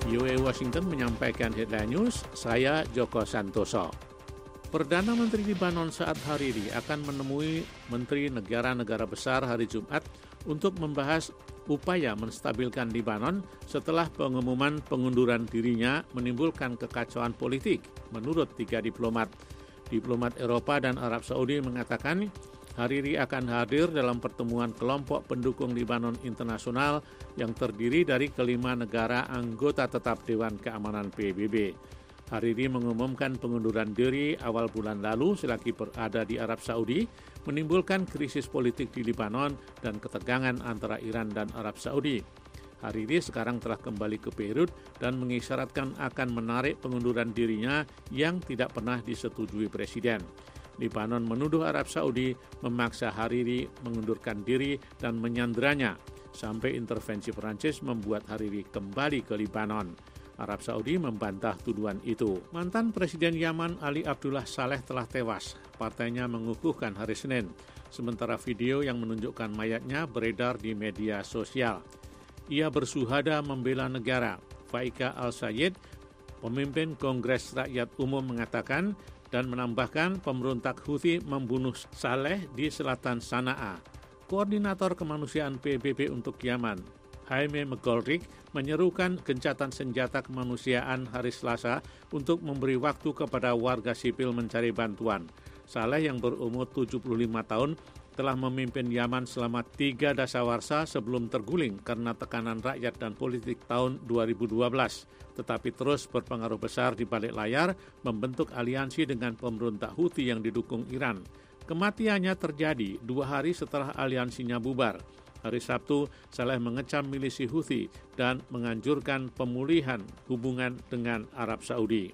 VOA Washington menyampaikan headline news, saya Joko Santoso. Perdana Menteri Libanon Saad Hariri akan menemui Menteri Negara-Negara Besar hari Jumat untuk membahas upaya menstabilkan Libanon setelah pengumuman pengunduran dirinya menimbulkan kekacauan politik, menurut 3 diplomat. Diplomat Eropa dan Arab Saudi mengatakan Hariri akan hadir dalam pertemuan kelompok pendukung Libanon Internasional yang terdiri dari kelima negara anggota tetap Dewan Keamanan PBB. Hariri mengumumkan pengunduran diri awal bulan lalu selagi berada di Arab Saudi, menimbulkan krisis politik di Libanon dan ketegangan antara Iran dan Arab Saudi. Hariri sekarang telah kembali ke Beirut dan mengisyaratkan akan menarik pengunduran dirinya yang tidak pernah disetujui Presiden. Libanon menuduh Arab Saudi memaksa Hariri mengundurkan diri dan menyanderanya, sampai intervensi Perancis membuat Hariri kembali ke Libanon. Arab Saudi membantah tuduhan itu. Mantan Presiden Yaman Ali Abdullah Saleh telah tewas. Partainya mengukuhkan hari Senin, sementara video yang menunjukkan mayatnya beredar di media sosial. Ia bersuhada membela negara. Faika Al-Sayed, pemimpin Kongres Rakyat Umum, mengatakan dan menambahkan pemberontak Houthi membunuh Saleh di selatan Sanaa. Koordinator Kemanusiaan PBB untuk Yaman, Jaime McGoldrick, menyerukan gencatan senjata kemanusiaan hari Selasa untuk memberi waktu kepada warga sipil mencari bantuan. Saleh yang berumur 75 tahun telah memimpin Yaman selama 3 dasawarsa sebelum terguling karena tekanan rakyat dan politik tahun 2012, tetapi terus berpengaruh besar di balik layar membentuk aliansi dengan pemberontak Houthi yang didukung Iran. Kematiannya terjadi 2 hari setelah aliansinya bubar. Hari Sabtu, Saleh mengecam milisi Houthi dan menganjurkan pemulihan hubungan dengan Arab Saudi.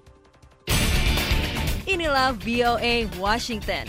Inilah VOA Washington.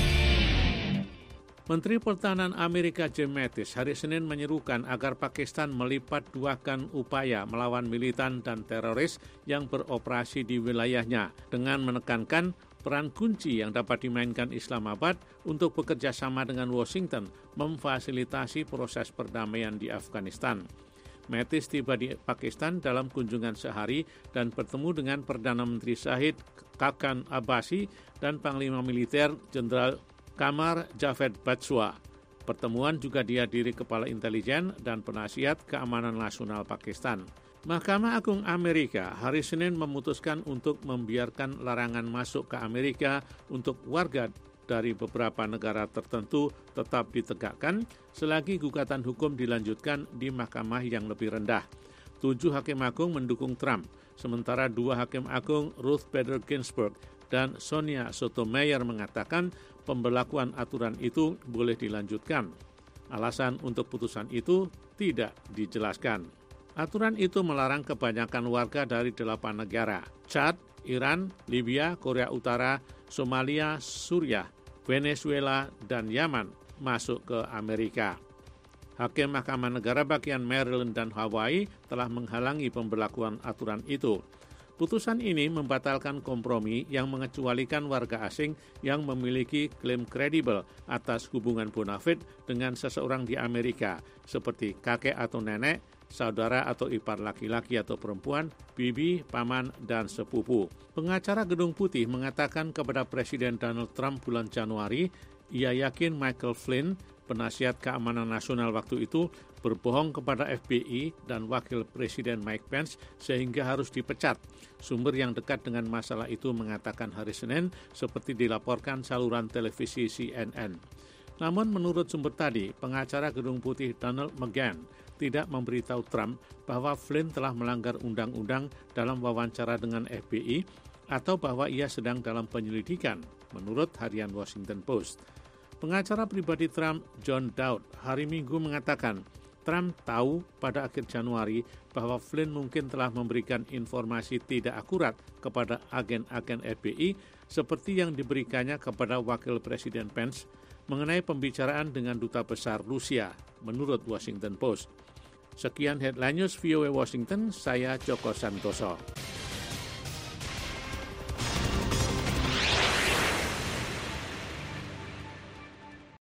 Menteri Pertahanan Amerika Jim Mattis hari Senin menyerukan agar Pakistan melipat duakan upaya melawan militan dan teroris yang beroperasi di wilayahnya dengan menekankan peran kunci yang dapat dimainkan Islamabad untuk bekerja sama dengan Washington memfasilitasi proses perdamaian di Afghanistan. Mattis tiba di Pakistan dalam kunjungan sehari dan bertemu dengan Perdana Menteri Shahid Khaqan Abbasi dan Panglima Militer Jenderal Qamar Javed Bajwa. Pertemuan juga dihadiri Kepala Intelijen dan Penasihat Keamanan Nasional Pakistan. Mahkamah Agung Amerika hari Senin memutuskan untuk membiarkan larangan masuk ke Amerika untuk warga dari beberapa negara tertentu tetap ditegakkan selagi gugatan hukum dilanjutkan di mahkamah yang lebih rendah. 7 hakim agung mendukung Trump, sementara 2 hakim agung Ruth Bader Ginsburg dan Sonia Sotomayor mengatakan pemberlakuan aturan itu boleh dilanjutkan. Alasan untuk putusan itu tidak dijelaskan. Aturan itu melarang kebanyakan warga dari 8 negara, Chad, Iran, Libya, Korea Utara, Somalia, Suriah, Venezuela, dan Yaman masuk ke Amerika. Hakim Mahkamah Negara bagian Maryland dan Hawaii telah menghalangi pemberlakuan aturan itu. Putusan ini membatalkan kompromi yang mengecualikan warga asing yang memiliki klaim kredibel atas hubungan bonafide dengan seseorang di Amerika, seperti kakek atau nenek, saudara atau ipar laki-laki atau perempuan, bibi, paman, dan sepupu. Pengacara Gedung Putih mengatakan kepada Presiden Donald Trump bulan Januari, ia yakin Michael Flynn, penasihat keamanan nasional waktu itu, berbohong kepada FBI dan Wakil Presiden Mike Pence sehingga harus dipecat. Sumber yang dekat dengan masalah itu mengatakan hari Senin seperti dilaporkan saluran televisi CNN. Namun menurut sumber tadi, pengacara Gedung Putih Donald McGahn tidak memberitahu Trump bahwa Flynn telah melanggar undang-undang dalam wawancara dengan FBI atau bahwa ia sedang dalam penyelidikan, menurut harian Washington Post. Pengacara pribadi Trump, John Dowd, hari Minggu mengatakan Trump tahu pada akhir Januari bahwa Flynn mungkin telah memberikan informasi tidak akurat kepada agen-agen FBI seperti yang diberikannya kepada Wakil Presiden Pence mengenai pembicaraan dengan Duta Besar Rusia, menurut Washington Post. Sekian Headline News VOA Washington, saya Joko Santoso.